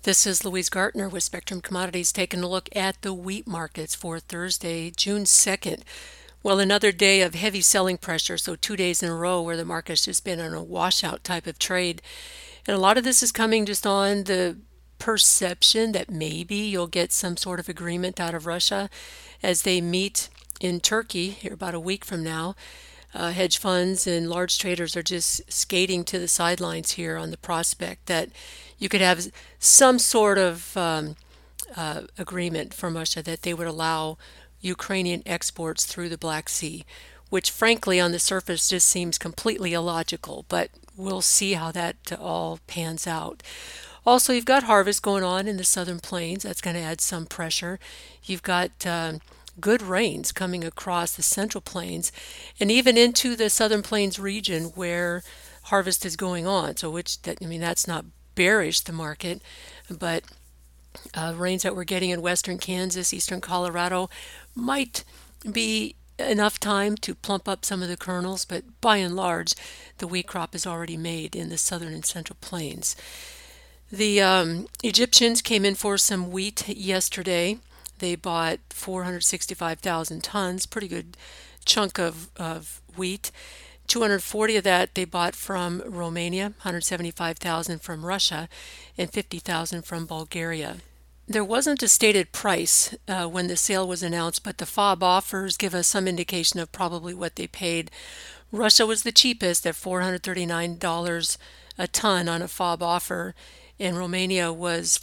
This is Louise Gartner with Spectrum Commodities taking a look at the wheat markets for Thursday, June 2nd. Well, another day of heavy selling pressure, so 2 days in a row where the market's just been on a washout type of trade. And a lot of this is coming just on the perception that maybe you'll get some sort of agreement out of Russia as they meet in Turkey here about a week from now. Hedge funds and large traders are just skating to the sidelines here on the prospect that you could have some sort of agreement from Russia that they would allow Ukrainian exports through the Black Sea, which frankly on the surface just seems completely illogical, but we'll see how that all pans out. Also, you've got harvest going on in the southern plains. That's going to add some pressure. You've got good rains coming across the central plains and even into the southern plains region where harvest is going on. So, that's not bearish the market, but rains that we're getting in western Kansas, eastern Colorado might be enough time to plump up some of the kernels, but by and large, the wheat crop is already made in the southern and central plains. The Egyptians came in for some wheat yesterday. They bought 465,000 tons, pretty good chunk of wheat. 240 of that they bought from Romania, 175,000 from Russia, and 50,000 from Bulgaria. There wasn't a stated price when the sale was announced, but the FOB offers give us some indication of probably what they paid. Russia was the cheapest at $439 a ton on a FOB offer, and Romania was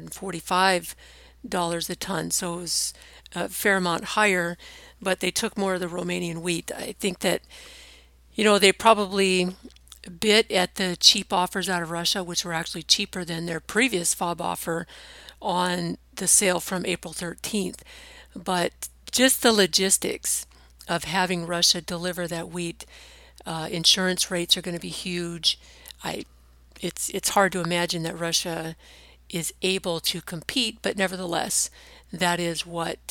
$445 a ton, so it was a fair amount higher, but they took more of the Romanian wheat. I think that, they probably bit at the cheap offers out of Russia, which were actually cheaper than their previous FOB offer on the sale from April 13th. But just the logistics of having Russia deliver that wheat, insurance rates are going to be huge. It's hard to imagine that Russia is able to compete, but nevertheless, that is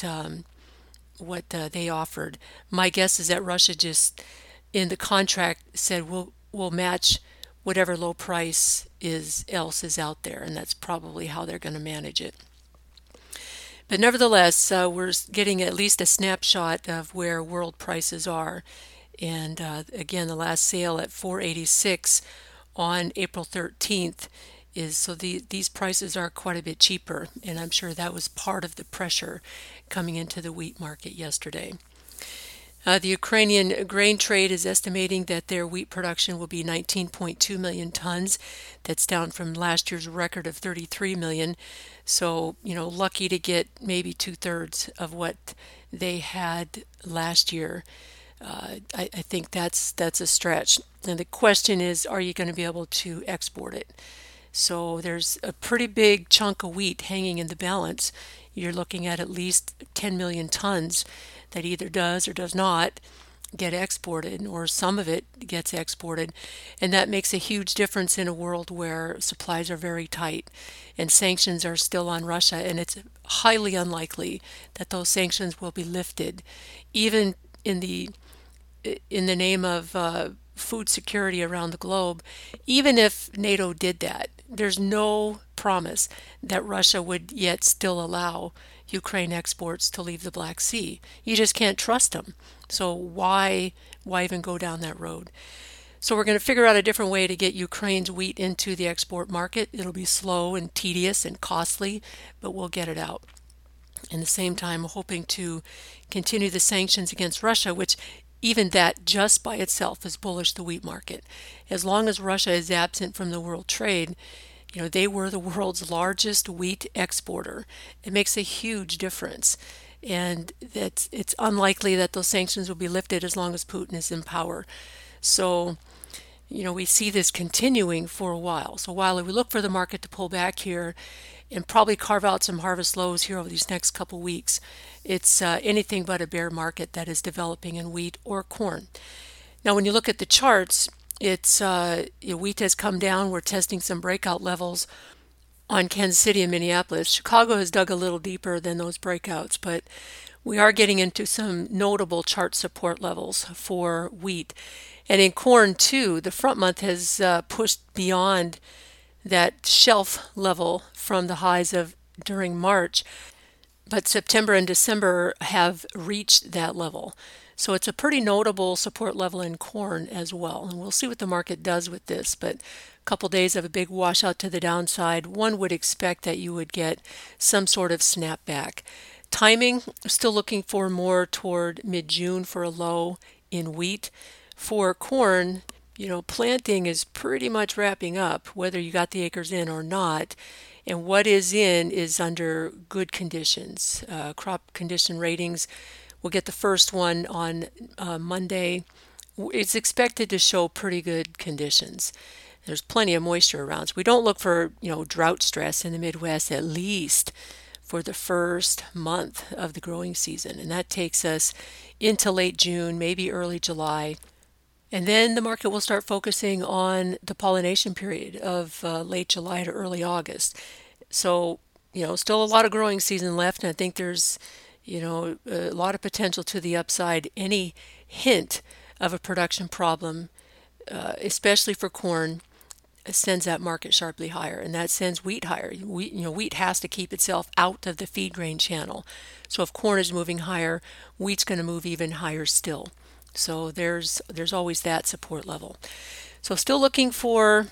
what they offered. My guess is that Russia just in the contract said we'll match whatever low price else is out there, and that's probably how they're going to manage it. But nevertheless, we're getting at least a snapshot of where world prices are. And again, the last sale at 486 on April 13th these prices are quite a bit cheaper, and I'm sure that was part of the pressure coming into the wheat market yesterday. The Ukrainian grain trade is estimating that their wheat production will be 19.2 million tons. That's down from last year's record of 33 million. So, lucky to get maybe two-thirds of what they had last year. I think that's a stretch. And the question is, are you going to be able to export it? So there's a pretty big chunk of wheat hanging in the balance. You're looking at least 10 million tons that either does or does not get exported, or some of it gets exported. And that makes a huge difference in a world where supplies are very tight and sanctions are still on Russia. And it's highly unlikely that those sanctions will be lifted, even in the name of food security around the globe. Even if NATO did that, there's no promise that Russia would yet still allow Ukraine exports to leave the Black Sea. You just can't trust them. So why even go down that road? So we're going to figure out a different way to get Ukraine's wheat into the export market. It'll be slow and tedious and costly, but we'll get it out. In the same time, hoping to continue the sanctions against Russia, which even that just by itself is bullish the wheat market. As long as Russia is absent from the world trade, they were the world's largest wheat exporter. It makes a huge difference. And it's unlikely that those sanctions will be lifted as long as Putin is in power. So, we see this continuing for a while. So while we look for the market to pull back here and probably carve out some harvest lows here over these next couple weeks, it's anything but a bear market that is developing in wheat or corn. Now, when you look at the charts, it's wheat has come down. We're testing some breakout levels on Kansas City and Minneapolis. Chicago has dug a little deeper than those breakouts, but we are getting into some notable chart support levels for wheat. And in corn, too, the front month has pushed beyond that shelf level from the highs of during March, but September and December have reached that level. So it's a pretty notable support level in corn as well. And we'll see what the market does with this. But a couple days of a big washout to the downside, one would expect that you would get some sort of snapback. Timing, still looking for more toward mid-June for a low in wheat. For corn, planting is pretty much wrapping up, whether you got the acres in or not. And what is in is under good conditions. Crop condition ratings, we'll get the first one on Monday. It's expected to show pretty good conditions. There's plenty of moisture around. So we don't look for, drought stress in the Midwest, at least for the first month of the growing season. And that takes us into late June, maybe early July. And then the market will start focusing on the pollination period of late July to early August. So, still a lot of growing season left, and I think there's, a lot of potential to the upside. Any hint of a production problem, especially for corn, sends that market sharply higher, and that sends wheat higher. Wheat has to keep itself out of the feed grain channel. So if corn is moving higher, wheat's going to move even higher still. So there's always that support level. So still looking for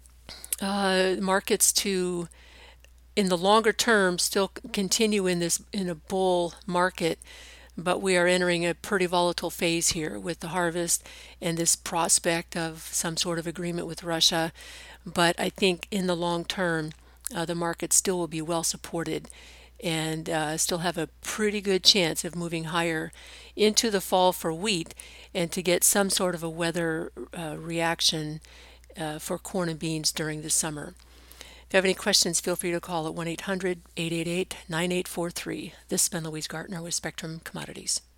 markets to, in the longer term, still continue in a bull market, but we are entering a pretty volatile phase here with the harvest and this prospect of some sort of agreement with Russia. But I think in the long term, the market still will be well supported and still have a pretty good chance of moving higher into the fall for wheat and to get some sort of a weather reaction for corn and beans during the summer. If you have any questions, feel free to call at 1-800-888-9843. This has been Louise Gartner with Spectrum Commodities.